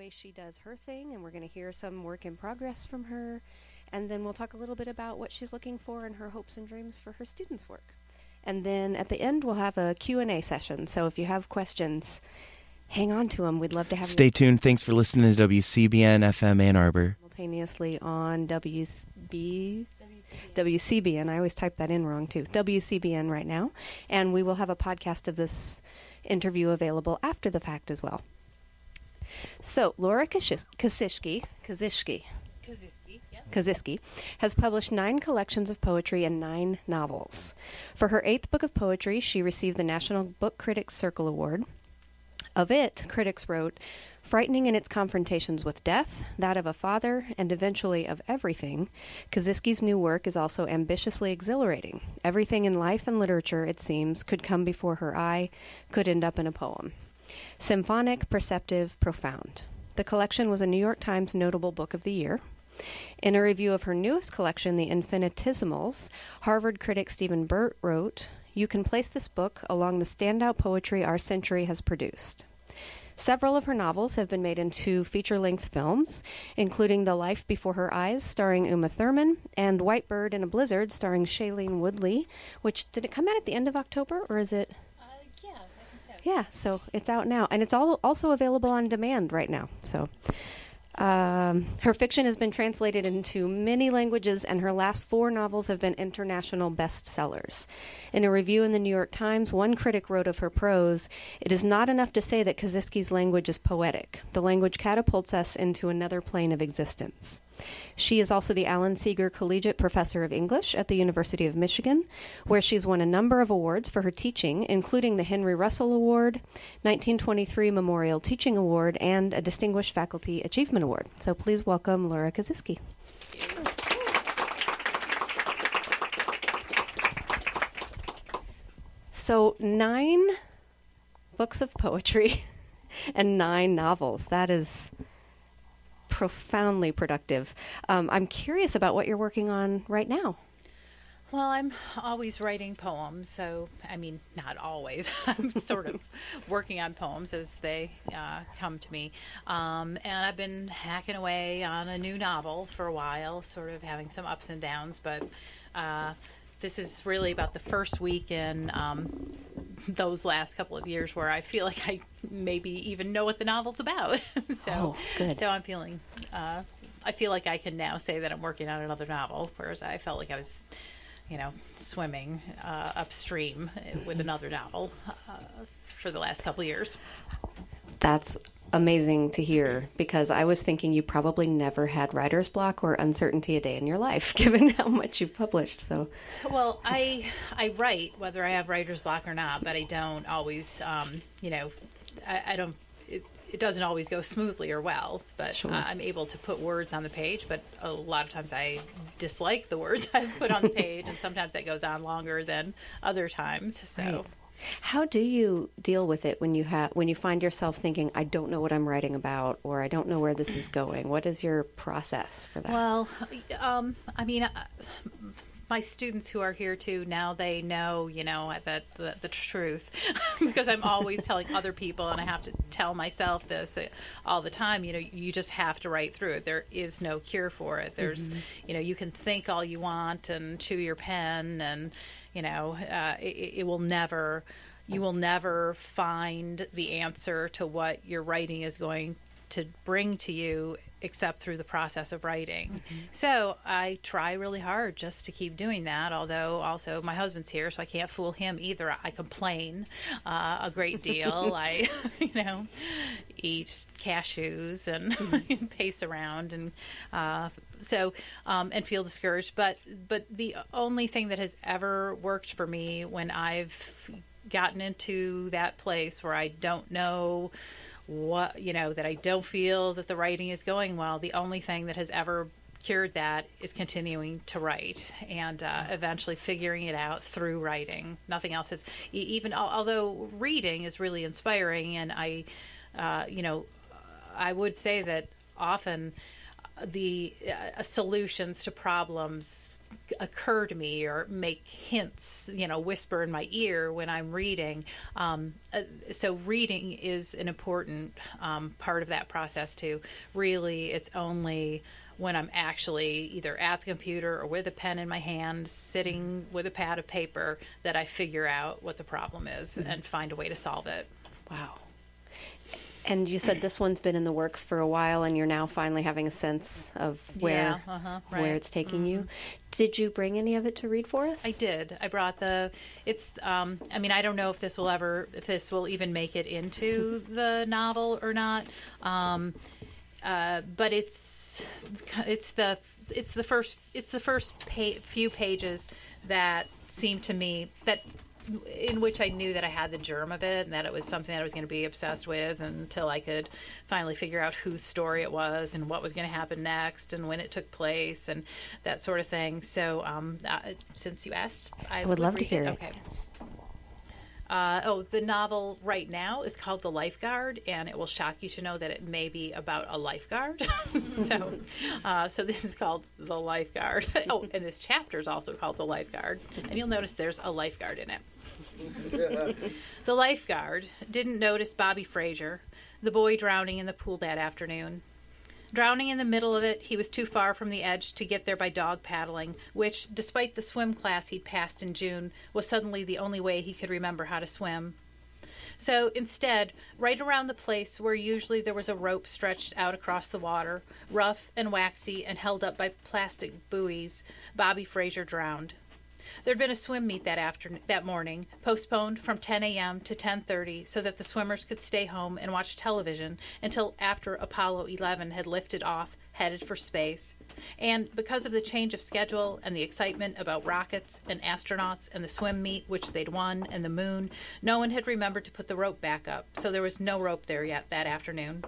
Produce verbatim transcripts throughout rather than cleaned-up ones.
way she does her thing, and we're going to hear some work in progress from her. And then we'll talk a little bit about what she's looking for and her hopes and dreams for her students' work. And then at the end, we'll have a Q and A session. So if you have questions, hang on to them. We'd love to have Stay you. tuned. Thanks for listening to W C B N F M Ann Arbor. Simultaneously on W B, W C B N. I always type that in wrong, too. W C B N right now. And we will have a podcast of this interview available after the fact as well. So, Laura Kasiszki, Kasiszki, Kasiszki, yeah. Kasiszki has published nine collections of poetry and nine novels. For her eighth book of poetry, she received the National Book Critics Circle Award. Of it, critics wrote, frightening in its confrontations with death, that of a father, and eventually of everything, Kasiszki's new work is also ambitiously exhilarating. Everything in life and literature, it seems, could come before her eye, could end up in a poem. Symphonic, perceptive, profound. The collection was a New York Times Notable Book of the Year. In a review of her newest collection, The Infinitesimals, Harvard critic Stephen Burt wrote, "You can place this book along the standout poetry our century has produced." Several of her novels have been made into feature-length films, including The Life Before Her Eyes, starring Uma Thurman, and White Bird in a Blizzard, starring Shailene Woodley, which, did it come out at the end of October, or is it? Uh, yeah, I think so. Yeah, so it's out now. And it's all also available on demand right now. So um, her fiction has been translated into many languages, and her last four novels have been international bestsellers. In a review in the New York Times, one critic wrote of her prose, "It is not enough to say that Kasiszki's language is poetic. The language catapults us into another plane of existence." She is also the Alan Seeger Collegiate Professor of English at the University of Michigan, where she's won a number of awards for her teaching, including the Henry Russell Award, nineteen twenty-three Memorial Teaching Award, and a Distinguished Faculty Achievement Award. So please welcome Laura Kasiszki. So nine books of poetry and nine novels. That is profoundly productive. Um, I'm curious about what you're working on right now. Well, I'm always writing poems, so, I mean, not always. I'm sort of working on poems as they uh, come to me. Um, and I've been hacking away on a new novel for a while, sort of having some ups and downs, but uh, this is really about the first week in um, those last couple of years where I feel like I maybe even know what the novel's about. so, oh, good. so I'm feeling, uh, I feel like I can now say that I'm working on another novel, whereas I felt like I was, you know, swimming uh, upstream with another novel uh, for the last couple of years. That's amazing to hear, because I was thinking you probably never had writer's block or uncertainty a day in your life, given how much you've published. So, well, I I write whether I have writer's block or not, but I don't always, um, you know, I, I don't. It, it doesn't always go smoothly or well, but Sure. uh, I'm able to put words on the page. But a lot of times I dislike the words I put on the page, and sometimes that goes on longer than other times. So. Right. How do you deal with it when you have when you find yourself thinking, I don't know what I'm writing about, or I don't know where this is going? What is your process for that? Well, um, I mean, uh, my students who are here too, now they know, you know, that the, the truth, because I'm always telling other people, and I have to tell myself this all the time. You know, you just have to write through it. There is no cure for it. There's, mm-hmm. you know, you can think all you want and chew your pen and. You know, uh, it, it will never, you will never find the answer to what your writing is going to bring to you except through the process of writing. Mm-hmm. So I try really hard just to keep doing that, although also my husband's here, so I can't fool him either. I complain uh, a great deal. I, you know, eat cashews and mm-hmm. pace around and uh, so um, and feel discouraged. But but the only thing that has ever worked for me when I've gotten into that place where I don't know what, you know, that I don't feel that the writing is going well, the only thing that has ever cured that is continuing to write and uh, eventually figuring it out through writing. Nothing else is, even although reading is really inspiring, and I, uh, you know, I would say that often the uh, solutions to problems occur to me or make hints, you know, whisper in my ear when I'm reading. Um, uh, so reading is an important um, part of that process too. Really, it's only when I'm actually either at the computer or with a pen in my hand, sitting with a pad of paper, that I figure out what the problem is mm-hmm. and find a way to solve it. Wow. And you said this one's been in the works for a while, and you're now finally having a sense of where yeah, uh-huh, right. where it's taking mm-hmm. you. Did you bring any of it to read for us? I did. I brought the. It's. Um, I mean, I don't know if this will ever, if this will even make it into the novel or not. Um, uh, but it's. It's the. It's the first. It's the first pa- few pages that seem to me that. in which I knew that I had the germ of it and that it was something that I was going to be obsessed with until I could finally figure out whose story it was and what was going to happen next and when it took place and that sort of thing. So um, uh, since you asked, I, I would love to hear it. it. Okay. Uh, oh, the novel right now is called The Lifeguard, and it will shock you to know that it may be about a lifeguard. so, uh, so this is called The Lifeguard. Oh, and this chapter is also called The Lifeguard, and you'll notice there's a lifeguard in it. The lifeguard didn't notice Bobby Frazier, the boy drowning in the pool that afternoon. Drowning in the middle of it, he was too far from the edge to get there by dog paddling, which, despite the swim class he'd passed in June, was suddenly the only way he could remember how to swim. So instead, right around the place where usually there was a rope stretched out across the water, rough and waxy and held up by plastic buoys, Bobby Frazier drowned. There'd been a swim meet that afternoon, that morning, postponed from ten a.m. to ten thirty so that the swimmers could stay home and watch television until after Apollo eleven had lifted off, headed for space. And because of the change of schedule and the excitement about rockets and astronauts and the swim meet, which they'd won, and the moon, no one had remembered to put the rope back up, so there was no rope there yet that afternoon.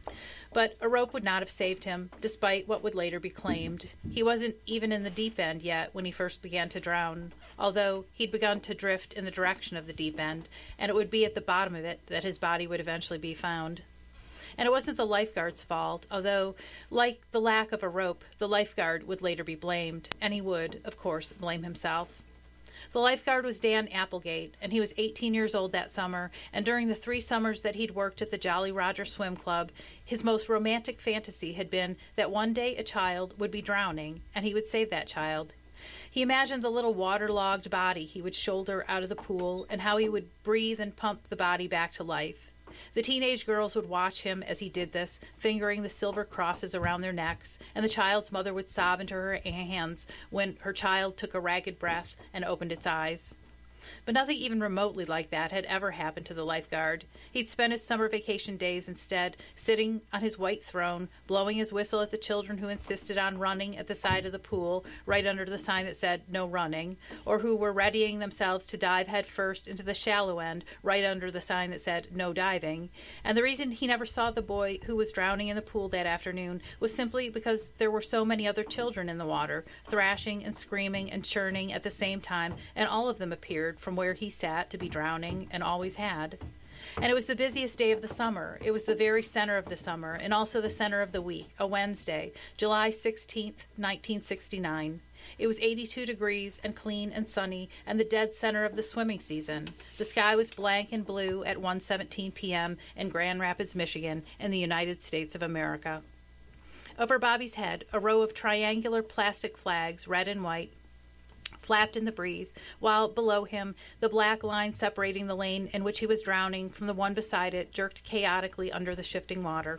But a rope would not have saved him, despite what would later be claimed. He wasn't even in the deep end yet when he first began to drown, although he'd begun to drift in the direction of the deep end, and it would be at the bottom of it that his body would eventually be found. And it wasn't the lifeguard's fault, although, like the lack of a rope, the lifeguard would later be blamed, and he would, of course, blame himself. The lifeguard was Dan Applegate, and he was eighteen years old that summer, and during the three summers that he'd worked at the Jolly Roger Swim Club, his most romantic fantasy had been that one day a child would be drowning, and he would save that child. He imagined the little waterlogged body he would shoulder out of the pool, and how he would breathe and pump the body back to life. The teenage girls would watch him as he did this, fingering the silver crosses around their necks, and the child's mother would sob into her hands when her child took a ragged breath and opened its eyes. But nothing even remotely like that had ever happened to the lifeguard. He'd spent his summer vacation days instead sitting on his white throne, blowing his whistle at the children who insisted on running at the side of the pool, right under the sign that said, "No running," or who were readying themselves to dive headfirst into the shallow end, right under the sign that said, "No diving." And the reason he never saw the boy who was drowning in the pool that afternoon was simply because there were so many other children in the water, thrashing and screaming and churning at the same time, and all of them appeared from where he sat to be drowning, and always had. And it was the busiest day of the summer. It was the very center of the summer, and also the center of the week, a Wednesday, July sixteenth, nineteen sixty-nine. It was eighty-two degrees and clean and sunny, and the dead center of the swimming season. The sky was blank and blue at one seventeen p.m. in Grand Rapids, Michigan, in the United States of America. Over Bobby's head, a row of triangular plastic flags, red and white, flapped in the breeze, while below him the black line separating the lane in which he was drowning from the one beside it jerked chaotically under the shifting water.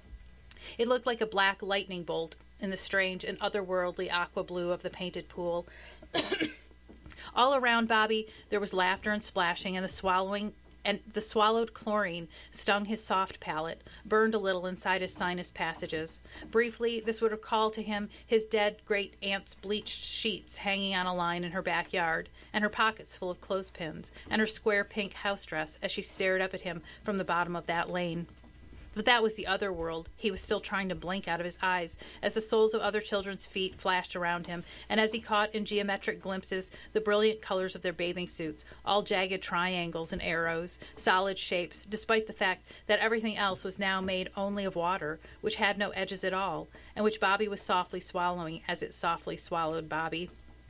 It looked like a black lightning bolt in the strange and otherworldly aqua blue of the painted pool. All around Bobby there was laughter and splashing, and the swallowing and the swallowed chlorine stung his soft palate, burned a little inside his sinus passages. Briefly, this would recall to him his dead great-aunt's bleached sheets hanging on a line in her backyard, and her pockets full of clothespins, and her square pink house dress as she stared up at him from the bottom of that lane. But that was the other world he was still trying to blink out of his eyes as the soles of other children's feet flashed around him, and as he caught in geometric glimpses the brilliant colors of their bathing suits, all jagged triangles and arrows, solid shapes, despite the fact that everything else was now made only of water, which had no edges at all, and which Bobby was softly swallowing as it softly swallowed Bobby.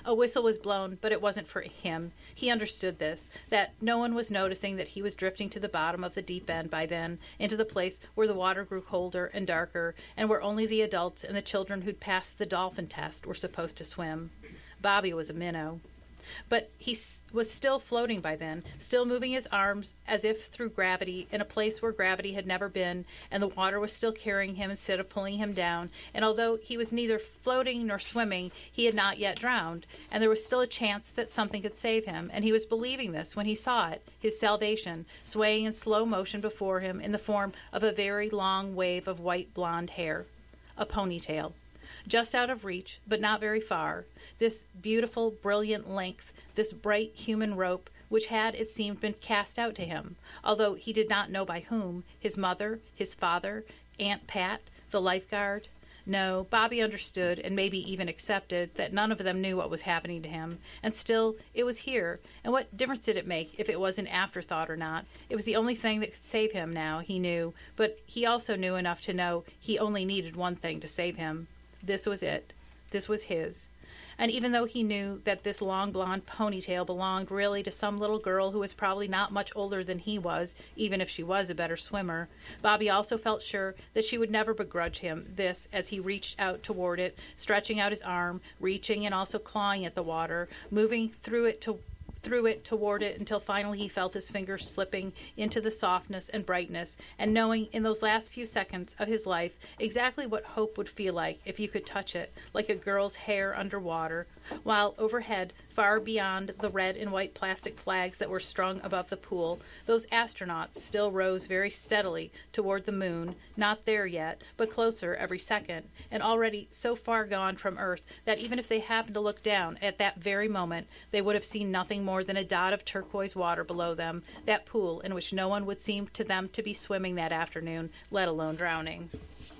A whistle was blown, but it wasn't for him. He understood this, that no one was noticing that he was drifting to the bottom of the deep end by then, into the place where the water grew colder and darker, and where only the adults and the children who'd passed the dolphin test were supposed to swim. Bobby was a minnow. But he s- was still floating by then, still moving his arms as if through gravity, in a place where gravity had never been, and the water was still carrying him instead of pulling him down. And although he was neither floating nor swimming, he had not yet drowned, and there was still a chance that something could save him. And he was believing this when he saw it, his salvation, swaying in slow motion before him in the form of a very long wave of white blonde hair, a ponytail. Just out of reach, but not very far, this beautiful, brilliant length, this bright human rope, which had, it seemed, been cast out to him, although he did not know by whom, his mother, his father, Aunt Pat, the lifeguard. No, Bobby understood, and maybe even accepted, that none of them knew what was happening to him, and still, it was here, and what difference did it make if it was an afterthought or not? It was the only thing that could save him now, he knew, but he also knew enough to know he only needed one thing to save him. This was it. This was his. And even though he knew that this long blonde ponytail belonged really to some little girl who was probably not much older than he was, even if she was a better swimmer, Bobby also felt sure that she would never begrudge him this as he reached out toward it, stretching out his arm, reaching and also clawing at the water, moving through it to through it toward it until finally he felt his fingers slipping into the softness and brightness, and knowing in those last few seconds of his life exactly what hope would feel like if you could touch it, like a girl's hair underwater, while overhead, far beyond the red and white plastic flags that were strung above the pool, those astronauts still rose very steadily toward the moon, not there yet, but closer every second, and already so far gone from Earth that even if they happened to look down at that very moment, they would have seen nothing more than a dot of turquoise water below them, that pool in which no one would seem to them to be swimming that afternoon, let alone drowning.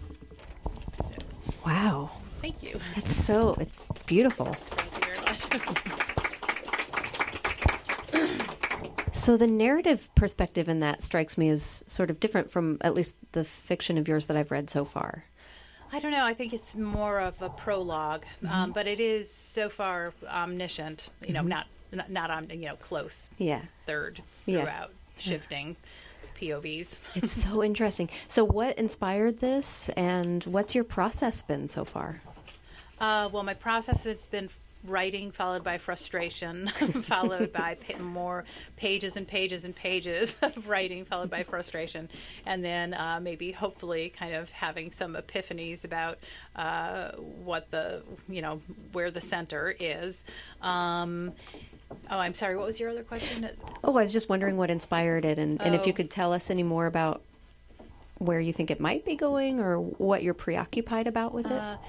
Wow. Thank you. It's so, it's beautiful. Thank you very much. So the narrative perspective in that strikes me as sort of different from at least the fiction of yours that I've read so far. I don't know. I think it's more of a prologue, mm-hmm. um, but it is so far omniscient. You know, mm-hmm. not not, not um, you know, close. Yeah. Third yeah. throughout, shifting yeah. P O Vs. It's so interesting. So, what inspired this, and what's your process been so far? Uh, well, my process has been writing followed by frustration, followed by pa- more pages and pages and pages of writing followed by frustration, and then uh, maybe hopefully kind of having some epiphanies about uh, what the, you know, where the center is. Um, oh, I'm sorry, what was your other question? Oh, I was just wondering what inspired it, and, and oh. if you could tell us any more about where you think it might be going, or what you're preoccupied about with it. Uh,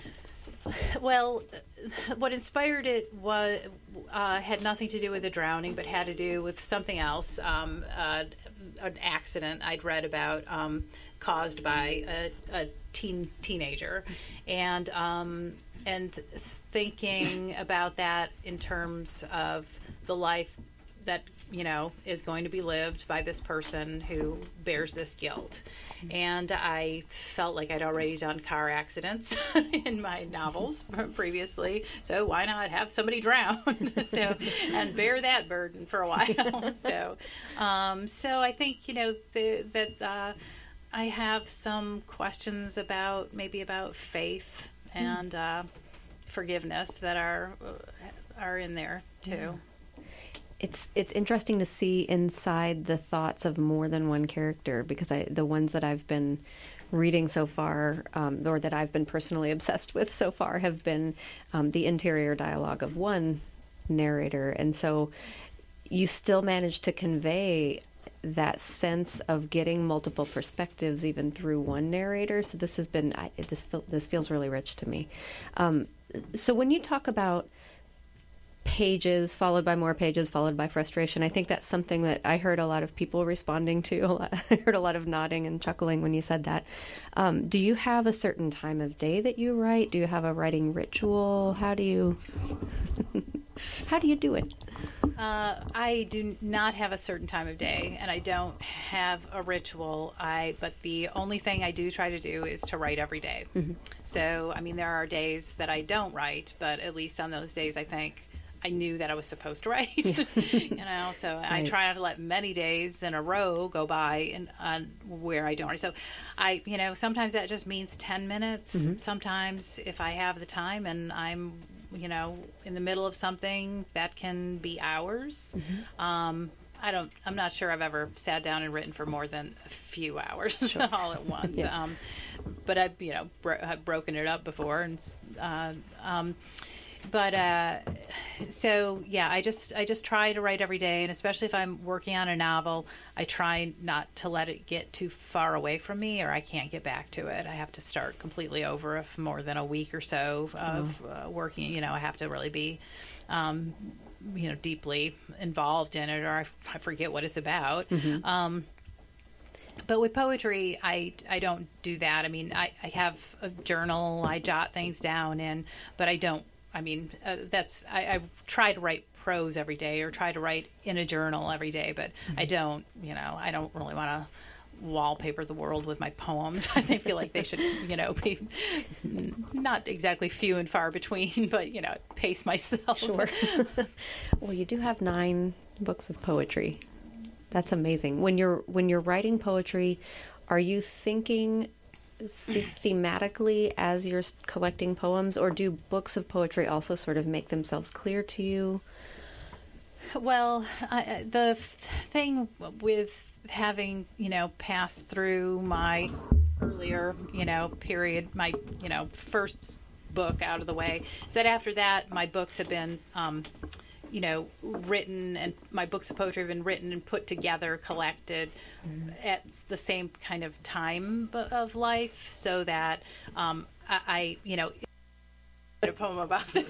well, what inspired it was uh, had nothing to do with the drowning, but had to do with something else, um, uh, an accident I'd read about um, caused by a, a teen teenager, and um, and thinking about that in terms of the life that, you know, is going to be lived by this person who bears this guilt. And I felt like I'd already done car accidents in my novels previously, so why not have somebody drown so and bear that burden for a while? so, um, so I think, you know, the, that uh, I have some questions about maybe about faith and uh, forgiveness that are are in there too. Yeah. It's it's interesting to see inside the thoughts of more than one character, because I, the ones that I've been reading so far, um, or that I've been personally obsessed with so far, have been um, the interior dialogue of one narrator. And so you still manage to convey that sense of getting multiple perspectives even through one narrator. So this has been, I, this, feel, this feels really rich to me. Um, so when you talk about pages followed by more pages followed by frustration, I think that's something that I heard a lot of people responding to. I heard a lot of nodding and chuckling when you said that. Um, do you have a certain time of day that you write? Do you have a writing ritual? How do you how do you do it? Uh, I do not have a certain time of day, and I don't have a ritual. I but the only thing I do try to do is to write every day. Mm-hmm. So, I mean, there are days that I don't write, but at least on those days, I think I knew that I was supposed to write. Yeah. you know, so right. I try not to let many days in a row go by and uh, where I don't write. So, I, you know, sometimes that just means ten minutes. Mm-hmm. Sometimes, if I have the time and I'm you know, in the middle of something, that can be hours. Mm-hmm. Um, I don't, I'm not sure I've ever sat down and written for more than a few hours sure. all at once. yeah. Um, but I've, you know, bro- I've broken it up before. And, uh, um, but, uh, so yeah, I just, I just try to write every day. And especially if I'm working on a novel, I try not to let it get too far away from me or I can't get back to it. I have to start completely over if more than a week or so of oh. uh, working, you know, I have to really be, um, you know, deeply involved in it or I, I forget what it's about. Mm-hmm. Um, But with poetry, I, I don't do that. I mean, I, I have a journal, I jot things down in, but I don't, I mean, uh, that's, I, I try to write prose every day or try to write in a journal every day, but mm-hmm. I don't, you know, I don't really want to wallpaper the world with my poems. I feel like they should, you know, be not exactly few and far between, but, you know, pace myself. Sure. Well, you do have nine books of poetry. That's amazing. When you're when you're writing poetry, are you thinking th- thematically as you're collecting poems, or do books of poetry also sort of make themselves clear to you? Well, I, the thing with having, you know, passed through my earlier, you know, period, my, you know, first book out of the way, is that after that, my books have been um, you know, written, and my books of poetry have been written and put together, collected mm. at the same kind of time of life, so that um, I, I, you know, a poem about this.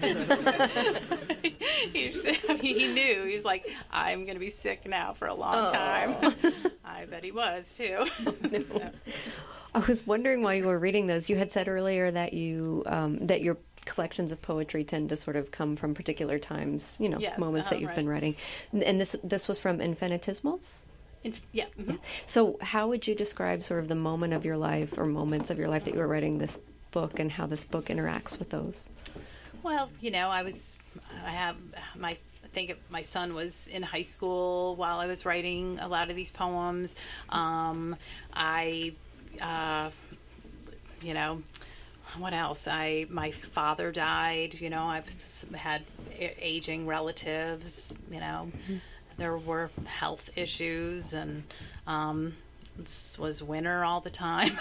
he, I mean, he knew. He's like, I'm going to be sick now for a long oh. time. I bet he was, too. so. I was wondering while you were reading those, you had said earlier that you um, that your collections of poetry tend to sort of come from particular times, you know, yes, moments uh, that you've right. been writing. And this this was from Infinitesimals? Inf- yeah. Mm-hmm. yeah. So how would you describe sort of the moment of your life or moments of your life that you were writing this book and how this book interacts with those? Well, you know, I was, I have my, I think my son was in high school while I was writing a lot of these poems. Um, I, uh, you know, what else? I, my father died, you know, I've had aging relatives, you know, mm-hmm. there were health issues, and, um, this was winter all the time.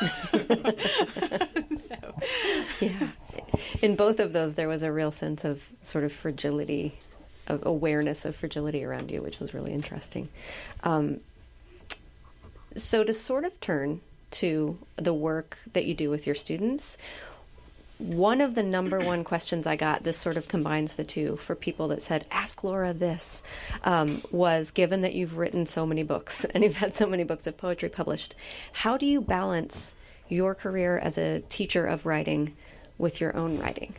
so, yeah. In both of those, there was a real sense of sort of fragility, of awareness of fragility around you, which was really interesting. Um, so to sort of turn to the work that you do with your students, one of the number one questions I got, this sort of combines the two, for people that said, ask Laura this, um, was, given that you've written so many books and you've had so many books of poetry published, how do you balance your career as a teacher of writing with your own writing?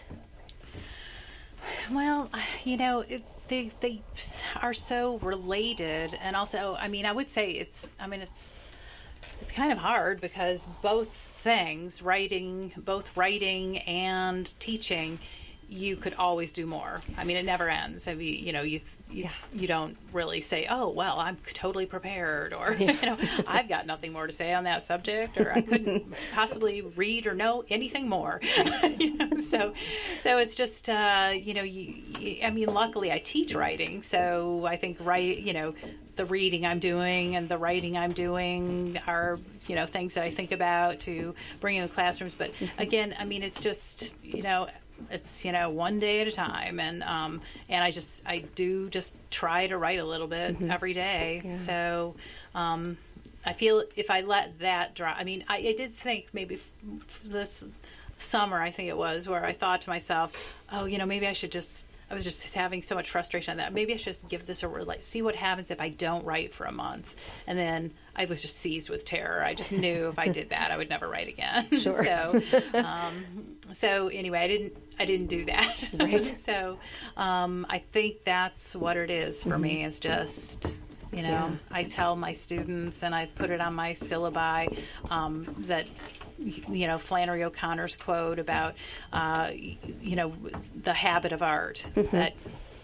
Well, you know, it, they they are so related, and also, I mean, I would say it's, I mean, it's it's kind of hard because both things, writing, both writing and teaching, you could always do more. I mean, it never ends. I mean, you know, you you, you don't really say, oh, well, I'm totally prepared, or, yeah. you know, I've got nothing more to say on that subject, or I couldn't possibly read or know anything more. you know, so, so it's just, uh, you know, you, you, I mean, luckily I teach writing, so I think, write, you know, the reading I'm doing and the writing I'm doing are, you know, things that I think about to bring in the classrooms. But again, I mean, it's just, you know, it's, you know, one day at a time. And, um, and I just, I do just try to write a little bit mm-hmm. every day. Yeah. So, um, I feel if I let that drop, I mean, I, I did think maybe this summer, I think it was, where I thought to myself, oh, you know, maybe I should just, I was just having so much frustration on that. Maybe I should just give this a word, like, see what happens if I don't write for a month. And then I was just seized with terror. I just knew if I did that, I would never write again. Sure. so, um, so anyway, I didn't I didn't do that. Right. So um, I think that's what it is for Mm-hmm. me. It's just, you know, Yeah. I tell my students, and I put it on my syllabi, um, that, you know, Flannery O'Connor's quote about, uh, y- you know, the habit of art, Mm-hmm. that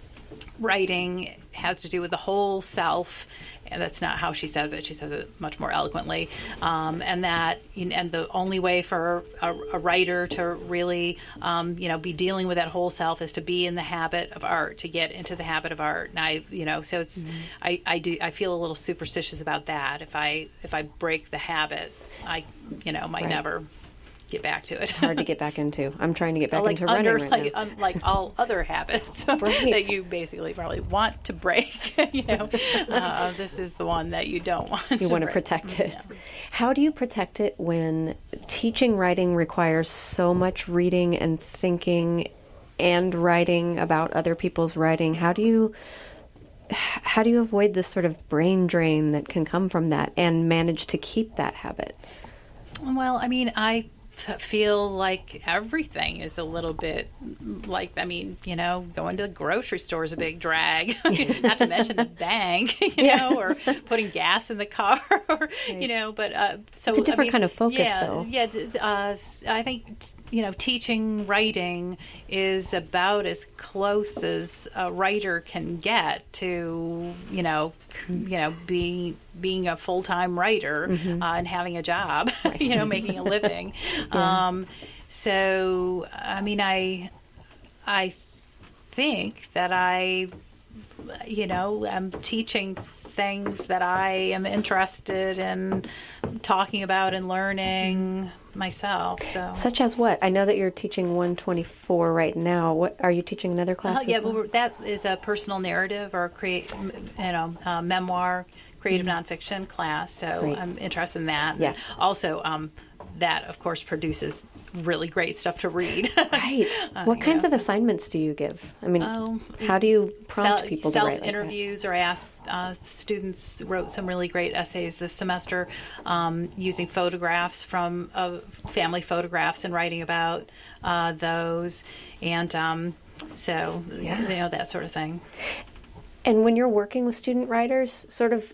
writing has to do with the whole self, and that's not how she says it. She says it much more eloquently, um, and that, and the only way for a, a writer to really, um, you know, be dealing with that whole self is to be in the habit of art, to get into the habit of art. And I, you know, so it's, Mm-hmm. I, I do, I feel a little superstitious about that. If I, if I break the habit, I, you know, might Right. never get back to it. Hard to get back into. I'm trying to get back like into running under, right like, now. um, like all other habits Right. that you basically probably want to break. You know, uh, this is the one that you don't want. You to want to break. protect it. Yeah. How do you protect it when teaching writing requires so much reading and thinking and writing about other people's writing? How do you h- how do you avoid this sort of brain drain that can come from that and manage to keep that habit? Well, I mean, I f- feel like everything is a little bit like, I mean, you know, going to the grocery store is a big drag, not to mention the bank, you Yeah. know, or putting gas in the car, or, Right. you know, but uh, so It's a different I mean, kind of focus, yeah, though. Yeah, d- uh, s- I think, t- you know, teaching writing is about as close as a writer can get to, you know, c- you know, being being a full time writer Mm-hmm. uh, and having a job, you know, making a living. Yeah. Um, so, I mean, I I think that I, you know, I'm teaching things that I am interested in talking about and learning myself. So, Such as what? I know that you're teaching one twenty-four right now. What are you teaching another class? Uh, yeah, as well? well, that is a personal narrative or create, you know, uh, memoir, creative nonfiction class. So Mm-hmm. Great. I'm interested in that. And Yeah. also, um, that of course produces really great stuff to read. Right. Uh, What you kinds know, of assignments do you give? I mean, Oh, how do you prompt Self- people to write like that? self-interviews, or I asked uh, students wrote some really great essays this semester um, using photographs from uh, family photographs and writing about uh, those, and um, so Yeah. you know, that sort of thing. And when you're working with student writers, sort of,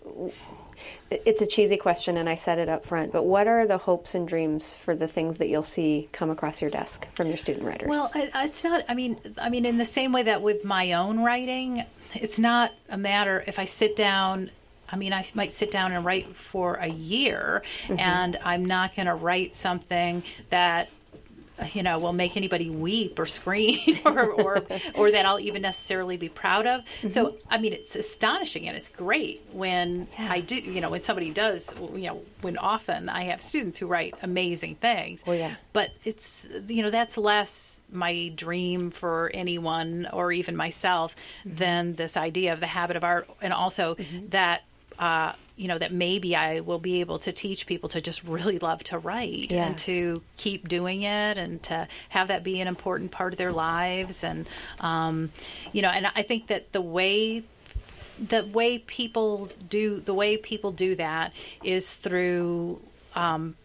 it's a cheesy question and I said it up front, but what are the hopes and dreams for the things that you'll see come across your desk from your student writers? Well, it- it's not. I mean, I mean, in the same way that with my own writing, it's not a matter if I sit down. I mean, I might sit down and write for a year, and I'm not going to write something that, you know, will make anybody weep or scream, or or, or that I'll even necessarily be proud of. So, I mean, it's astonishing and it's great when Yeah. I do, you know, when somebody does, you know, when often I have students who write amazing things. Oh, yeah. But it's, you know, that's less my dream for anyone or even myself than this idea of the habit of art, and also that, uh, you know, that maybe I will be able to teach people to just really love to write Yeah. and to keep doing it and to have that be an important part of their lives. And, um, you know, and I think that the way the way people do the way people do that is through um,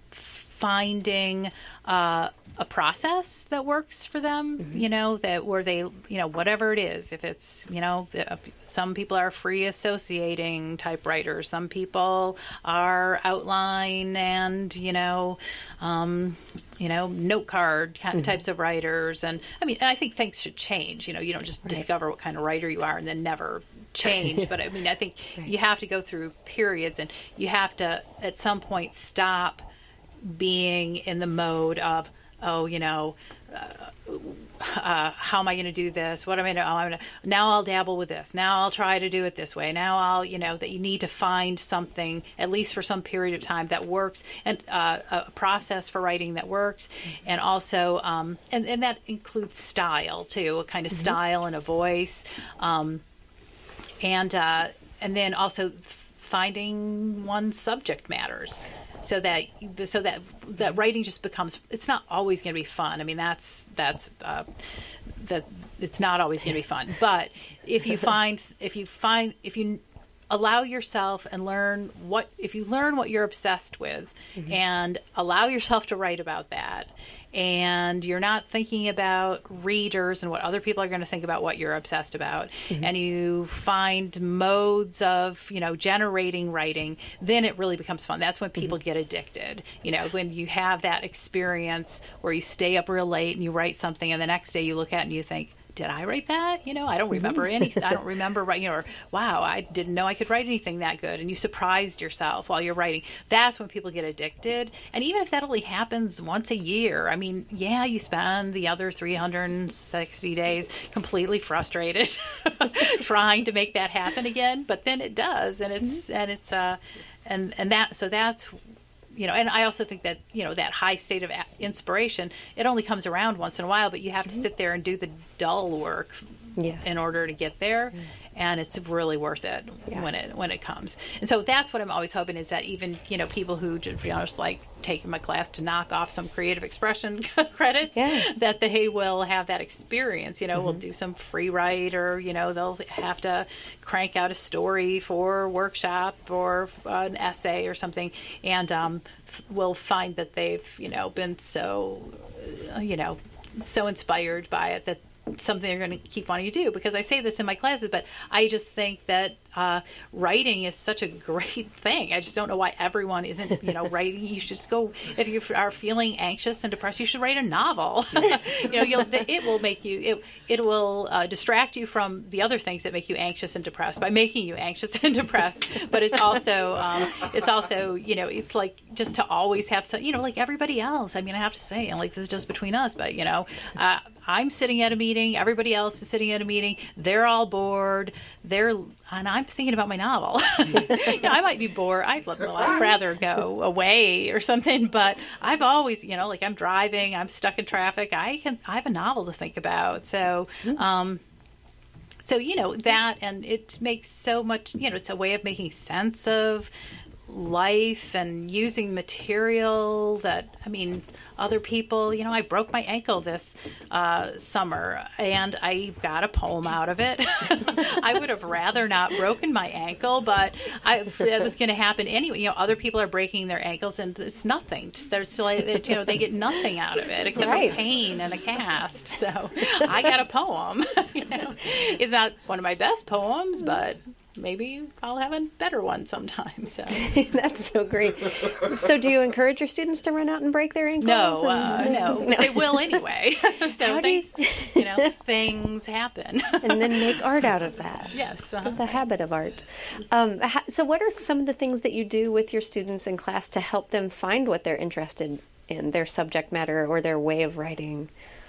finding uh, a process that works for them, you know, that where they, you know, whatever it is, if it's, you know, the- some people are free associating type writers, some people are outline and, you know, um, you know, note card kind types of writers. And I mean, and I think things should change. You know, you don't just discover what kind of writer you are and then never change. But I mean, I think you have to go through periods, and you have to at some point stop being in the mode of, oh, you know, uh, uh, how am I going to do this? What am I going to, oh, I'm gonna, now I'll dabble with this. Now I'll try to do it this way. Now I'll, you know, that you need to find something, at least for some period of time, that works, and uh, a process for writing that works. And also, um, and, and that includes style too, a kind of style and a voice. Um, and, uh, and then also finding one's subject matters. So that so that that writing just becomes, it's not always going to be fun. I mean, that's that's uh, that it's not always going to be fun. But if you find if you find if you allow yourself and learn what, if you learn what you're obsessed with mm-hmm. and allow yourself to write about that, and you're not thinking about readers and what other people are going to think about what you're obsessed about, mm-hmm. and you find modes of, you know, generating writing, then it really becomes fun. That's when people mm-hmm. get addicted. You know, when you have that experience where you stay up real late and you write something, and the next day you look at it and you think, did I write that? You know, I don't remember anything. I don't remember writing, you know, or, wow, I didn't know I could write anything that good. And you surprised yourself while you're writing. That's when people get addicted. And even if that only happens once a year, I mean, yeah, you spend the other three hundred sixty days completely frustrated trying to make that happen again. But then it does. And it's, mm-hmm. and it's, uh, and, and that, so that's, you know, and I also think that, you know, that high state of inspiration, it only comes around once in a while, but you have to mm-hmm. sit there and do the dull work yeah. in order to get there. Mm-hmm. And it's really worth it yeah. when it when it comes. And so that's what I'm always hoping, is that even, you know, people who, to be honest, like taking my class to knock off some creative expression credits, yeah. that they will have that experience. You know, mm-hmm. we'll do some free write, or, you know, they'll have to crank out a story for a workshop or uh, an essay or something, and um, we'll find that they've, you know, been so, uh, you know, so inspired by it that something they're going to keep wanting to do. Because I say this in my classes, but I just think that uh, writing is such a great thing. I just don't know why everyone isn't, you know, writing. You should just go, if you are feeling anxious and depressed, you should write a novel. you know, you'll, it will make you, it, it will uh, distract you from the other things that make you anxious and depressed by making you anxious and depressed. But it's also, um, it's also, you know, it's like just to always have some, you know, like everybody else. I mean, I have to say, and like this is just between us, but, you know, uh, I'm sitting at a meeting, everybody else is sitting at a meeting, they're all bored, they're, and I'm thinking about my novel. you know, I might be bored, I'd, well, I'd rather go away or something, but I've always, you know, like I'm driving, I'm stuck in traffic, I can, I have a novel to think about, so, um, so, you know, that, and it makes so much, you know, it's a way of making sense of life and using material that, I mean, other people, you know, I broke my ankle this uh, summer, and I got a poem out of it. I would have rather not broken my ankle, but I, it was going to happen anyway. You know, other people are breaking their ankles, and it's nothing. They're still, you know, they get nothing out of it except right. for pain and a cast. So I got a poem. you know, it's not one of my best poems, but maybe I'll have a better one sometime. So that's so great. So do you encourage your students to run out and break their ankles? No, uh, no, no, they will anyway. so things, you... you know, things happen. And then make art out of that. Yes. Uh-huh. The habit of art. Um, so what are some of the things that you do with your students in class to help them find what they're interested in, their subject matter or their way of writing?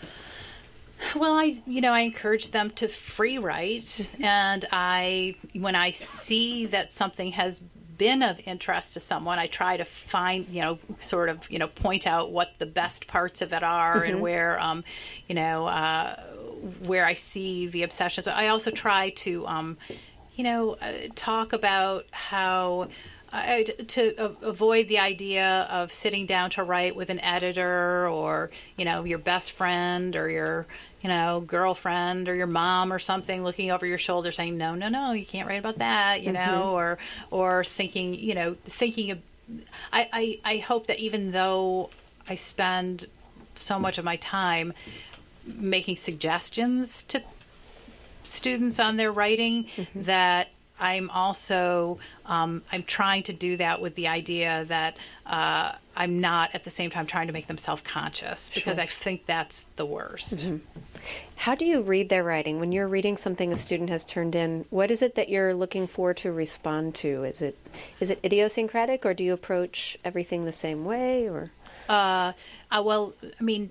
Well, I, you know, I encourage them to free write, and I, when I see that something has been of interest to someone, I try to find, you know, sort of, you know, point out what the best parts of it are, mm-hmm. and where, um, you know, uh, where I see the obsessions. I also try to, um, you know, uh, talk about how. I, to uh, avoid the idea of sitting down to write with an editor, or, you know, your best friend or your, you know, girlfriend or your mom or something looking over your shoulder saying, no, no, no, you can't write about that, you mm-hmm. know, or, or thinking, you know, thinking of, I, I, I hope that even though I spend so much of my time making suggestions to students on their writing, mm-hmm. that I'm also, um, I'm trying to do that with the idea that uh, I'm not at the same time trying to make them self-conscious, because sure. I think that's the worst. Mm-hmm. How do you read their writing? When you're reading something a student has turned in, what is it that you're looking for to respond to? Is it is it idiosyncratic, or do you approach everything the same way? Or uh, uh, well, I mean,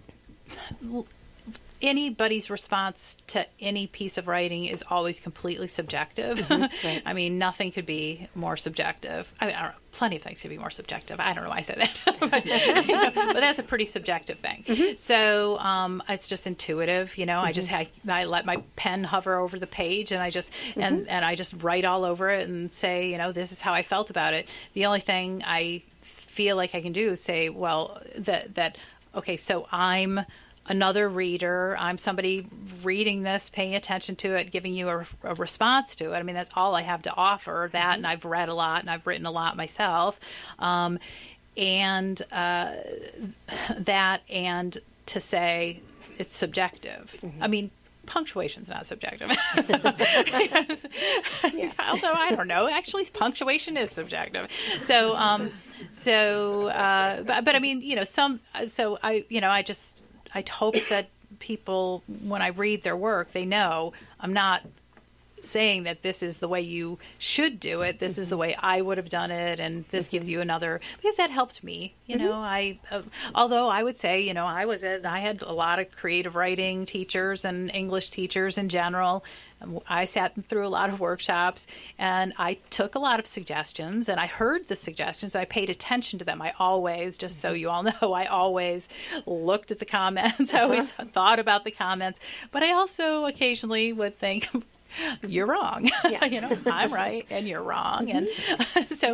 anybody's response to any piece of writing is always completely subjective. Mm-hmm, right. I mean, nothing could be more subjective. I mean, I don't know, plenty of things could be more subjective. I don't know why I said that, but, you know, but that's a pretty subjective thing. Mm-hmm. So um, it's just intuitive, you know. Mm-hmm. I just I, I let my pen hover over the page, and I just mm-hmm. and and I just write all over it and say, you know, this is how I felt about it. The only thing I feel like I can do is say, well, that that okay, so I'm. another reader. I'm somebody reading this, paying attention to it, giving you a, a response to it. I mean, that's all I have to offer, that, mm-hmm. and I've read a lot, and I've written a lot myself. Um, and uh, that, and to say it's subjective. Mm-hmm. I mean, punctuation's not subjective. Yes. Yeah. Although, I don't know, actually punctuation is subjective. So, um, so, uh, but, but I mean, you know, some, so I, you know, I just, I hope that people, when I read their work, they know I'm not saying that this is the way you should do it. This mm-hmm. is the way I would have done it, and this mm-hmm. gives you another, because that helped me. You mm-hmm. know, I, uh, although I would say, you know, I was a, I had a lot of creative writing teachers and English teachers in general. I sat through a lot of workshops, and I took a lot of suggestions, and I heard the suggestions. I paid attention to them. I always, just so you all know, I always looked at the comments. I always thought about the comments, but I also occasionally would think, you're wrong. Yeah. You know, I'm right and you're wrong. And so uh,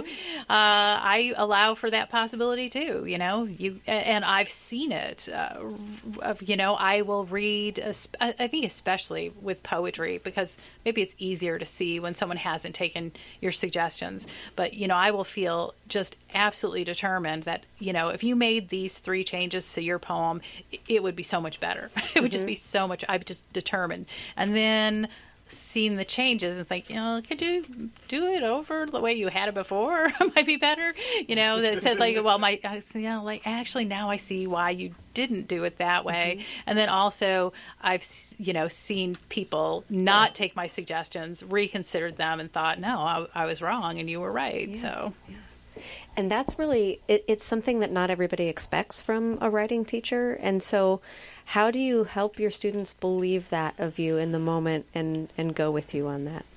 I allow for that possibility too, you know, you, and I've seen it, uh, of, you know, I will read, a, I think especially with poetry, because maybe it's easier to see when someone hasn't taken your suggestions, but, you know, I will feel just absolutely determined that, you know, if you made these three changes to your poem, it would be so much better. It would mm-hmm. just be so much, I'm just determined. And then seen the changes and think, you know, could you do it over the way you had it before? Might be better. You know, that said like, well, my, I said, you know, like actually now I see why you didn't do it that way. Mm-hmm. And then also I've, you know, seen people not take my suggestions, reconsidered them and thought, no, I, I was wrong and you were right. Yeah. So. Yeah. And that's really, it, it's something that not everybody expects from a writing teacher. And so how do you help your students believe that of you in the moment and, and go with you on that?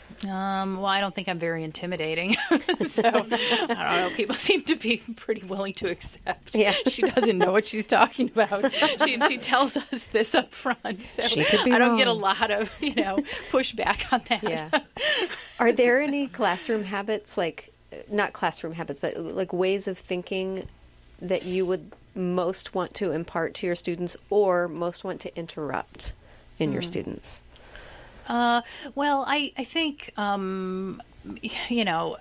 Um, well, I don't think I'm very intimidating. So, I don't know. People seem to be pretty willing to accept. Yeah. She doesn't know what she's talking about. She, she tells us this up front. So she could be I don't wrong. get a lot of, you know, pushback on that. Yeah. Are there any classroom habits, like, not classroom habits, but like ways of thinking that you would most want to impart to your students or most want to interrupt in mm. your students? Uh, well, I, I think, um, you know,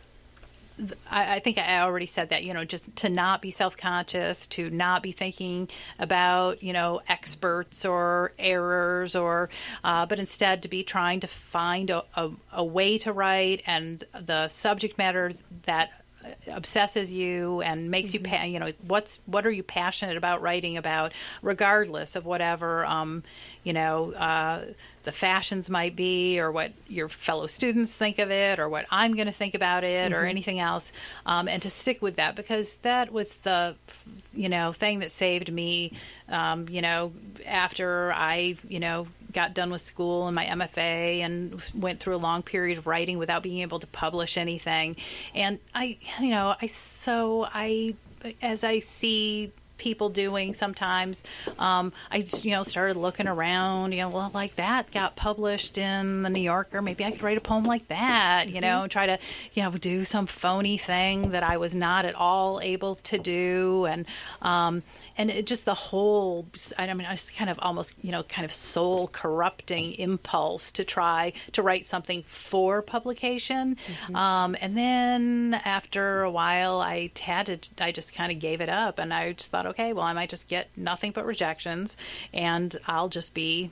I, I think I already said that, you know, just to not be self-conscious, to not be thinking about, you know, experts or errors or, uh, but instead to be trying to find a, a, a way to write and the subject matter that obsesses you and makes mm-hmm. you, pa- you know, what's, what are you passionate about writing about, regardless of whatever, um, you know, uh, the fashions might be, or what your fellow students think of it, or what I'm going to think about it, mm-hmm. or anything else, um, and to stick with that, because that was the, you know, thing that saved me, um, you know, after I, you know, got done with school and my M F A and went through a long period of writing without being able to publish anything. And I, you know, I, so I, as I see people doing sometimes, um, I just, you know, started looking around, you know, well, like that got published in the New Yorker, maybe I could write a poem like that, you know, mm-hmm. try to, you know, do some phony thing that I was not at all able to do. And, um, and it just the whole, I mean, I was kind of almost, you know, kind of soul corrupting impulse to try to write something for publication. Mm-hmm. Um, and then after a while, I had to, I just kind of gave it up, and I just thought, okay, well, I might just get nothing but rejections, and I'll just be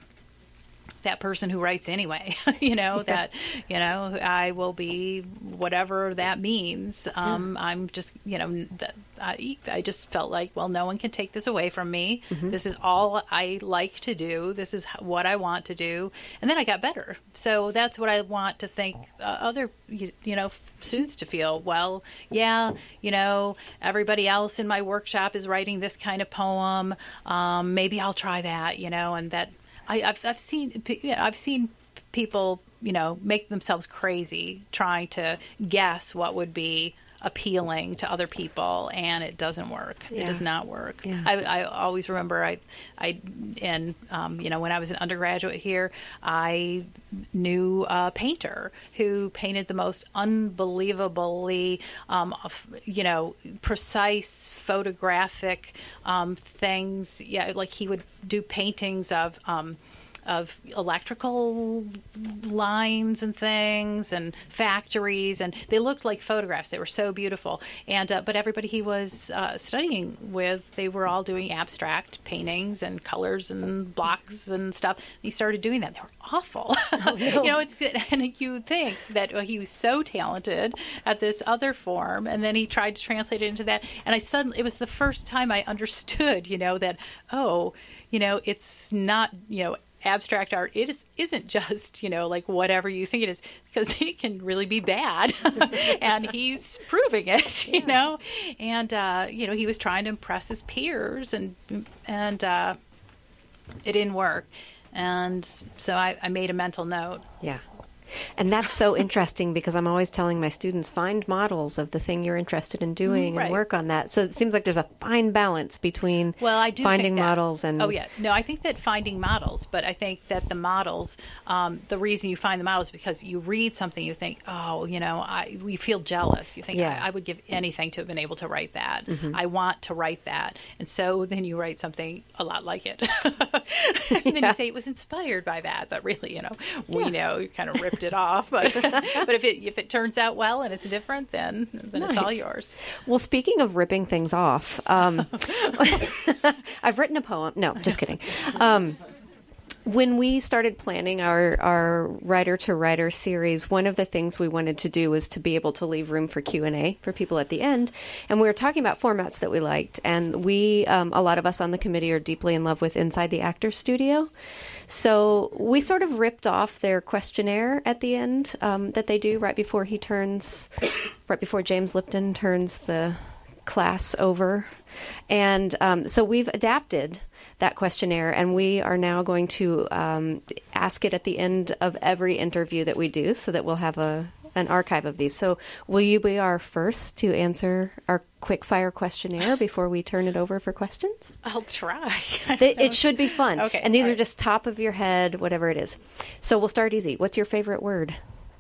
that person who writes anyway, you know, that, you know, I will be whatever that means. Um, yeah. I'm just, you know, th- I, I just felt like, well, no one can take this away from me. Mm-hmm. This is all I like to do. This is what I want to do. And then I got better. So that's what I want to think uh, other, you, you know, students to feel. Well, yeah, you know, everybody else in my workshop is writing this kind of poem. Um, maybe I'll try that, you know, and that, I, I've, I've seen, you know, I've seen people, you know, make themselves crazy trying to guess what would be appealing to other people, and it doesn't work. Yeah. It does not work. Yeah. I, I always remember I, I, and um, you know, when I was an undergraduate here, I knew a painter who painted the most unbelievably, um, you know, precise photographic um, things. Yeah, like he would do paintings of. Um, of electrical lines and things and factories, and they looked like photographs. They were so beautiful. And uh, but everybody he was uh, studying with, they were all doing abstract paintings and colors and blocks and stuff. He started doing that. They were awful. Oh, no. You know, it's and you think that well, he was so talented at this other form, and then he tried to translate it into that. And I suddenly, it was the first time I understood, you know, that oh, you know, it's not, you know. Abstract art, it is, isn't just, you know, like whatever you think it is, because it can really be bad. And he's proving it, you yeah. know. And, uh, you know, he was trying to impress his peers, and and uh, it didn't work. And so I, I made a mental note. Yeah. And that's so interesting because I'm always telling my students, find models of the thing you're interested in doing right. and work on that. So it seems like there's a fine balance between well, I do finding think that, models and... Oh, yeah. No, I think that finding models, but I think that the models, um, the reason you find the models is because you read something, you think, oh, you know, I, you feel jealous. You think, yeah. I, I would give anything to have been able to write that. Mm-hmm. I want to write that. And so then you write something a lot like it. And then yeah. you say it was inspired by that, but really, you know, we yeah. know you kind of ripped it off. But but if it if it turns out well and it's different, then then nice. It's all yours. Well, speaking of ripping things off, um, I've written a poem. No, just kidding. Um, when we started planning our, our Writer to Writer series, one of the things we wanted to do was to be able to leave room for Q and A for people at the end. And we were talking about formats that we liked. And we, um, a lot of us on the committee are deeply in love with Inside the Actors Studio. So we sort of ripped off their questionnaire at the end um, that they do right before he turns, right before James Lipton turns the class over. And um, so we've adapted that questionnaire, and we are now going to um, ask it at the end of every interview that we do so that we'll have a an archive of these. So will you be our first to answer our quick fire questionnaire before we turn it over for questions? I'll try. it, it should be fun. Okay. And these All are right. just top of your head, whatever it is. So we'll start easy. What's your favorite word?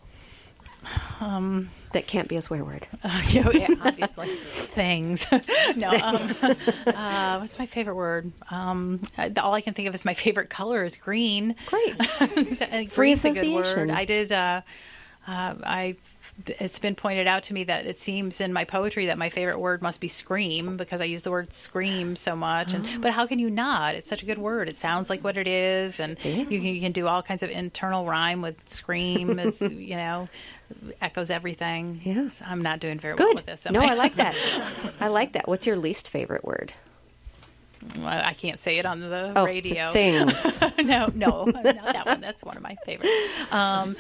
Um, that can't be a swear word. Uh, yeah, yeah, obviously. Things. No. Um, uh, what's my favorite word? Um, all I can think of is my favorite color is green. Great. Free Free a good word. association. I did. Uh, uh, I. It's been pointed out to me that it seems in my poetry that my favorite word must be scream, because I use the word scream so much. And, but how can you not? It's such a good word. It sounds like what it is, and Yeah. you can you can do all kinds of internal rhyme with scream, as you know, echoes everything. Yes. I'm not doing very well Good. with this. am No, I? I like that. I like that. What's your least favorite word? Well, I can't say it on the Oh, radio. things. no, no, not that one. That's one of my favorites. Um,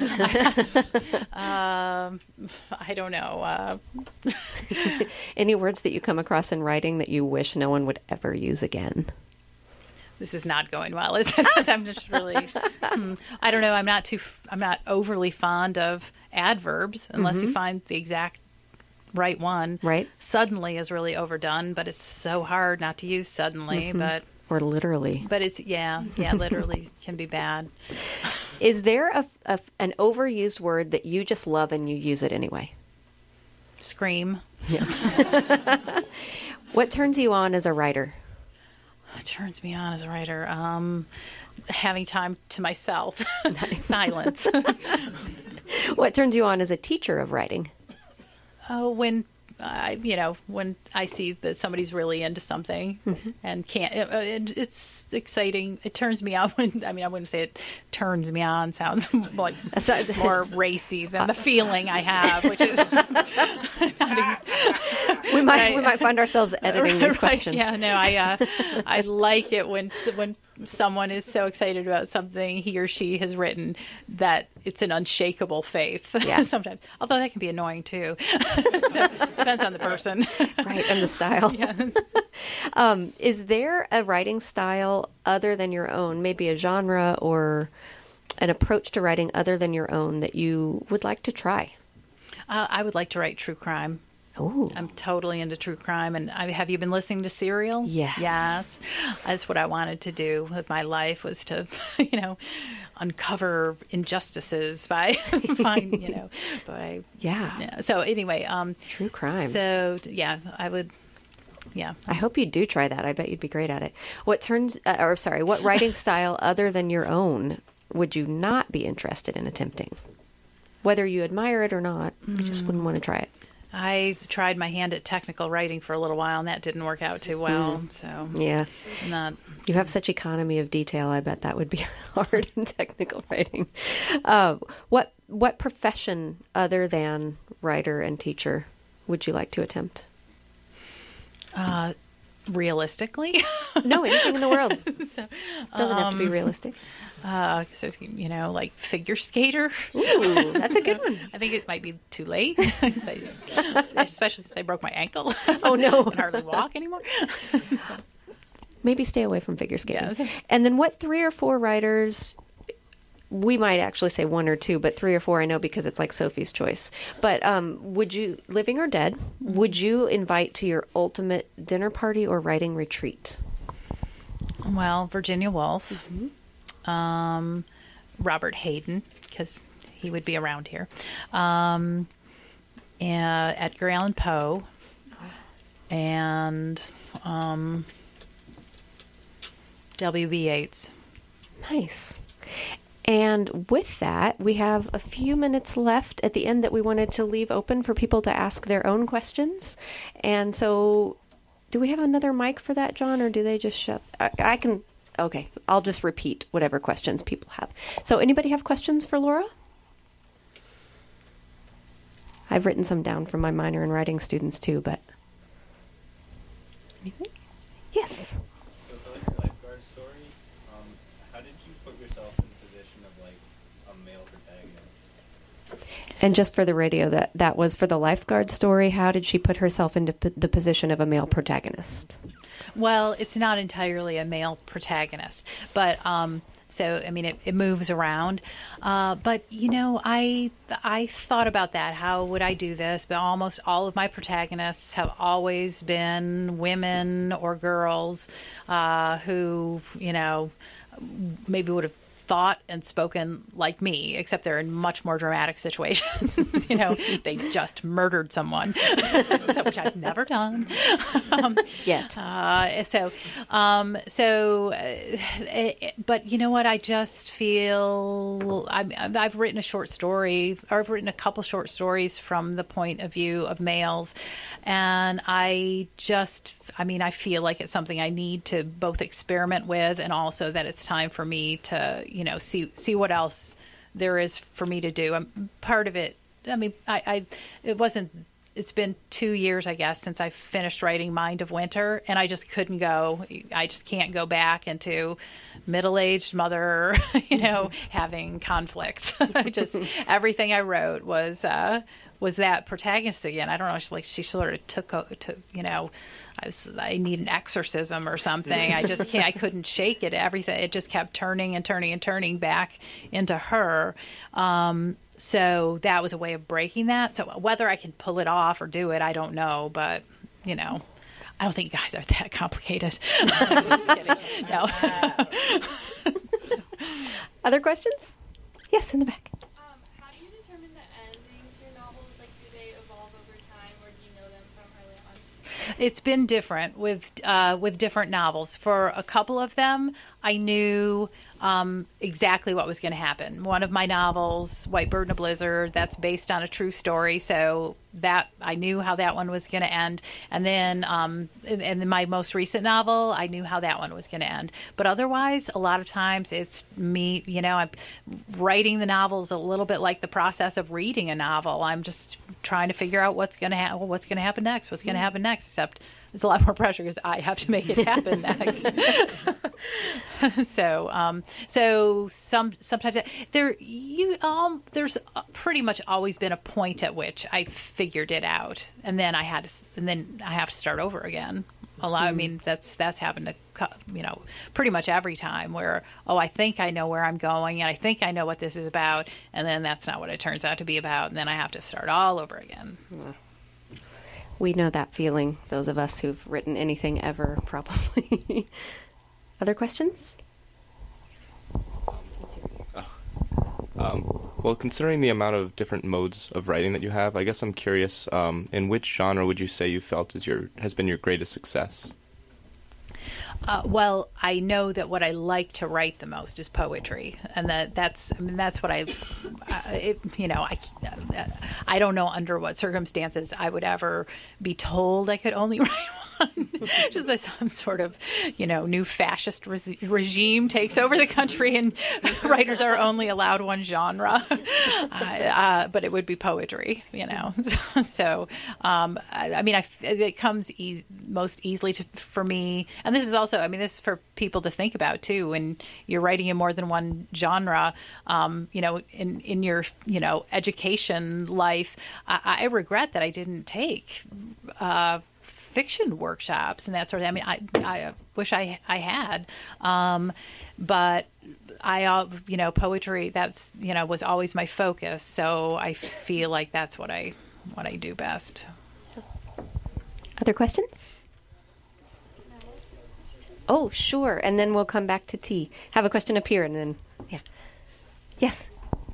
um, I don't know. Uh, Any words that you come across in writing that you wish no one would ever use again? this is not going well, is it? 'Cause I'm just really. Hmm, I don't know. I'm not too. I'm not overly fond of adverbs unless Mm-hmm. you find the exact right one. Right. Suddenly is really overdone, but it's so hard not to use suddenly. Mm-hmm. But Or literally. but it's yeah yeah literally can be bad. Is there a, a, an overused word that you just love and you use it anyway? Scream. What turns you on as a writer? What turns me on as a writer? Um, having time to myself. Silence. What turns you on as a teacher of writing? Oh, when I, you know, when I see that somebody's really into something Mm-hmm. and can't, it, it, it's exciting. It turns me on when, I mean, I wouldn't say it turns me on. Sounds like So- more racy than the feeling I have, which is not ex- We might Right. we might find ourselves editing these Right, questions. Yeah, no, I uh, I like it when when someone is so excited about something he or she has written that it's an unshakable faith. Yeah. Sometimes, although that can be annoying too. So depends on the person. Right, and the style. Yes. Um, is there a writing style other than your own, maybe a genre or an approach to writing other than your own that you would like to try? Uh, I would like to write true crime. Oh, I'm totally into true crime. And I, have you been listening to Serial? Yes. Yes. That's what I wanted to do with my life, was to, you know, uncover injustices by, find, you know, by. yeah. Yeah. So anyway. Um, True crime. So, yeah, I would, yeah. I hope you do try that. I bet you'd be great at it. What turns, uh, or sorry, what writing style other than your own would you not be interested in attempting? Whether you admire it or not, you just wouldn't want to try it. I tried my hand at technical writing for a little while, and that didn't work out too well. Mm. So Yeah. not. You have such economy of detail. I bet that would be hard in technical writing. Uh, what what profession other than writer and teacher would you like to attempt? Uh, realistically, No, anything in the world. so, Doesn't have to be um, realistic. Uh, so, you know, like figure skater. Ooh, that's a good one. I think it might be too late, especially since I broke my ankle. Oh, no. Can hardly walk anymore. So, Maybe stay away from figure skating. Yes. And then what three or four writers, we might actually say one or two, but three or four I know because it's like Sophie's Choice. But um, would you, living or dead, would you invite to your ultimate dinner party or writing retreat? well, Virginia Woolf, Mm-hmm. um, Robert Hayden, because he would be around here, um, and Edgar Allan Poe, and um, W B Yeats. Nice. And with that, we have a few minutes left at the end that we wanted to leave open for people to ask their own questions. And so, do we have another mic for that, John, or do they just shut? I, I can, okay, I'll just repeat whatever questions people have. So, anybody have questions for Laura? I've written some down from my minor and writing students too, but. Anything? Yes. So for like your lifeguard story, um, how did you put yourself in the position of like a male protagonist? And just for the radio, that that was for the lifeguard story. How did she put herself into p- the position of a male protagonist? Well, it's not entirely a male protagonist, but um, so I mean, it, it moves around. Uh, but you know, I I thought about that. How would I do this? But almost all of my protagonists have always been women or girls uh, who, you know, maybe would have thought and spoken like me, except they're in much more dramatic situations. You know, they just murdered someone, so, which I've never done um, Yet. Uh, so, um, so, uh, it, it- but you know what? I just feel I'm, I've I've written a short story, or I've written a couple short stories from the point of view of males, and I just, I mean, I feel like it's something I need to both experiment with, and also that it's time for me to, you know, see see what else there is for me to do. I'm part of it. I mean, I, I it wasn't. It's been two years, I guess, since I finished writing Mind of Winter, and I just couldn't go. I just can't go back into middle-aged mother, you know, having conflicts. I just everything I wrote was uh, was that protagonist again. I don't know. She, like she sort of took, o- to, you know. I, was, I need an exorcism or something. I just can't. I couldn't shake it. Everything. It just kept turning and turning and turning back into her. Um, so that was a way of breaking that. So whether I can pull it off or do it, I don't know. But you know, I don't think you guys are that complicated. Just kidding. No. Other questions? Yes, in the back. Um, how do you determine the endings to your novels? Like, do they evolve over time, or do you know them from early on? It's been different with uh, with different novels. For a couple of them, I knew um, exactly what was going to happen. One of my novels, White Bird in a Blizzard, that's based on a true story, so that I knew how that one was going to end. And then, um, and, and my most recent novel, I knew how that one was going to end. But otherwise, a lot of times it's me. You know, I'm writing the novels a little bit like the process of reading a novel. I'm just trying to figure out what's going to happen. What's going to happen next? What's going to happen next? Except it's a lot more pressure because I have to make it happen next. so, um, so some sometimes there you um, there's pretty much always been a point at which I figured it out, and then I had to, and then I have to start over again. A lot. I mean, that's that's happened to co- you know pretty much every time where oh I think I know where I'm going and I think I know what this is about, and then that's not what it turns out to be about, and then I have to start all over again. So. We know that feeling, those of us who've written anything ever, probably. Other questions? Um, well, considering the amount of different modes of writing that you have, I guess I'm curious, um, in which genre would you say you felt is your has been your greatest success? Uh, well, I know that what I like to write the most is poetry, and that that's I mean that's what I, uh, it, you know, I uh, I don't know under what circumstances I would ever be told I could only write one. Just as some sort of, you know, new fascist re- regime takes over the country and writers are only allowed one genre. Uh, uh, but it would be poetry, you know. So, so um, I, I mean, I, it comes e- most easily to, for me. And this is also, I mean, this is for people to think about, too. When you're writing in more than one genre, um, you know, in, in your, you know, education life, I, I regret that I didn't take uh fiction workshops and that sort of thing. I mean, I, I wish I, I had, um, but I, uh, you know, poetry, that's, you know, was always my focus. So I feel like that's what I, what I do best. Other questions? Oh, sure. And then we'll come back to T. Have a question up here and then, yeah. Yes.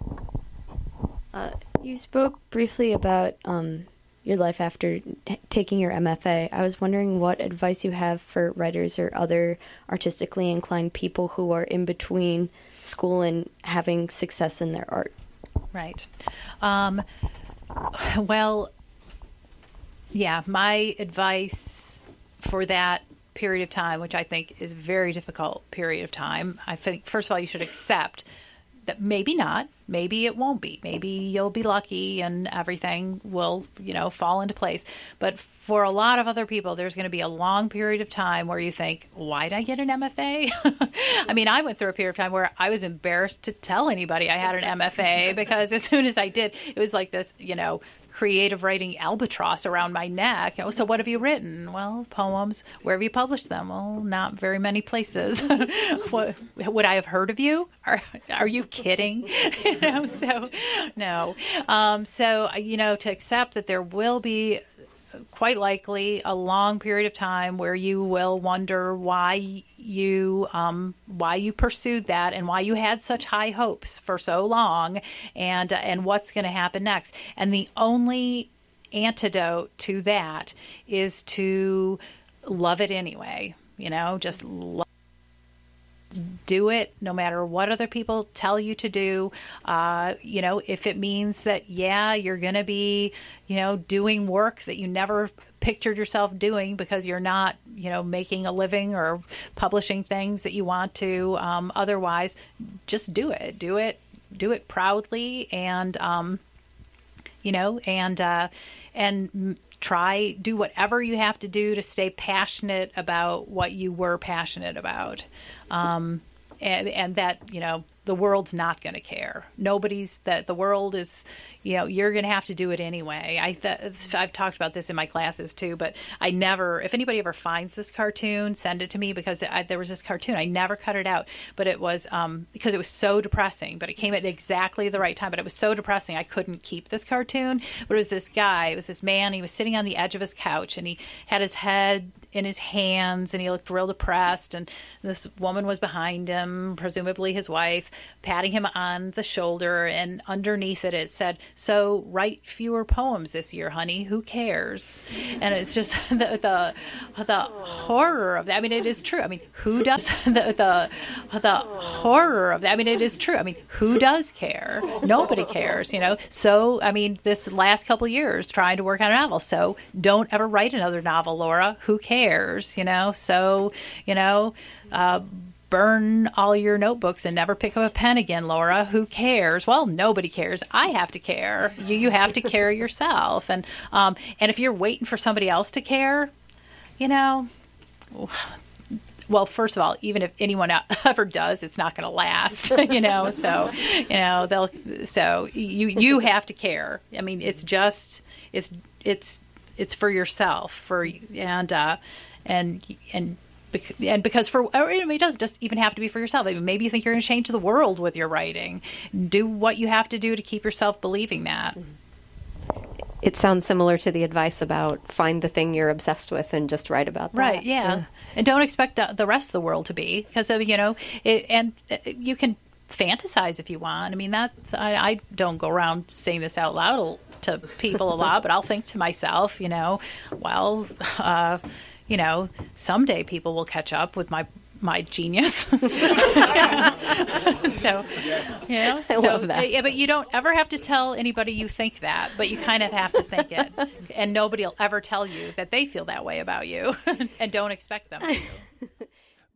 Uh, you spoke briefly about, um, your life after t- taking your M F A. I was wondering what advice you have for writers or other artistically inclined people who are in between school and having success in their art. Right. Um, well, yeah, my advice for that period of time, which I think is a very difficult period of time, I think, first of all, you should accept that maybe not, maybe it won't be, maybe you'll be lucky and everything will, you know, fall into place. But for a lot of other people, there's going to be a long period of time where you think, why did I get an M F A? I mean, I went through a period of time where I was embarrassed to tell anybody I had an M F A because as soon as I did, it was like this, you know, creative writing albatross around my neck. Oh, so what have you written? Well, poems. Where have you published them? Well, not very many places. What, would I have heard of you? Are Are you kidding? You know, so no. Um, so you know, to accept that there will be quite likely a long period of time where you will wonder why you um, why you pursued that and why you had such high hopes for so long, and uh, and what's going to happen next. And the only antidote to that is to love it anyway. You know, just love. Do it no matter what other people tell you to do. Uh, you know, if it means that, yeah, you're going to be, you know, doing work that you never pictured yourself doing because you're not, you know, making a living or publishing things that you want to. Um, otherwise, just do it. Do it. Do it proudly, and um, you know, and uh, and. Try, do whatever you have to do to stay passionate about what you were passionate about. Um, and, and that, you know, the world's not going to care. Nobody's, that the world is, you know, you're going to have to do it anyway. I th- I've talked about this in my classes too, but I never, if anybody ever finds this cartoon, send it to me, because I, there was this cartoon. I never cut it out, but it was, um, because it was so depressing, but it came at exactly the right time, but it was so depressing. I couldn't keep this cartoon, but it was this guy, it was this man, he was sitting on the edge of his couch and he had his head in his hands and he looked real depressed, and this woman was behind him, presumably his wife, patting him on the shoulder, and underneath it it said, "So write fewer poems this year, honey, who cares?" And it's just the the the horror of that. I mean, it is true. I mean, who does the the the horror of that? I mean, it is true. I mean, who does care? Nobody cares, you know. So I mean, this last couple of years trying to work on a novel, so don't ever write another novel, Laura. Who cares? You know, so, you know, uh, burn all your notebooks and never pick up a pen again, Laura. Who cares? Well, nobody cares. I have to care. You you have to care yourself. And um, and if you're waiting for somebody else to care, you know, well, first of all, even if anyone ever does, it's not going to last, you know. So, you know, they'll. So you you have to care. I mean, it's just it's it's. It's for yourself, for and uh, and and and because for or it doesn't just even have to be for yourself. I mean, maybe you think you're going to change the world with your writing. Do what you have to do to keep yourself believing that. it sounds similar to the advice about find the thing you're obsessed with and just write about that. Right, yeah. yeah. And don't expect the, the rest of the world to be, because, you know, it, and you can fantasize if you want. I mean, that I, I don't go around saying this out loud to people a lot, but I'll think to myself, you know, well, uh, you know, someday people will catch up with my my genius. So, you know, I so, love that. Yeah, but you don't ever have to tell anybody you think that, but you kind of have to think it. And nobody will ever tell you that they feel that way about you, and don't expect them to.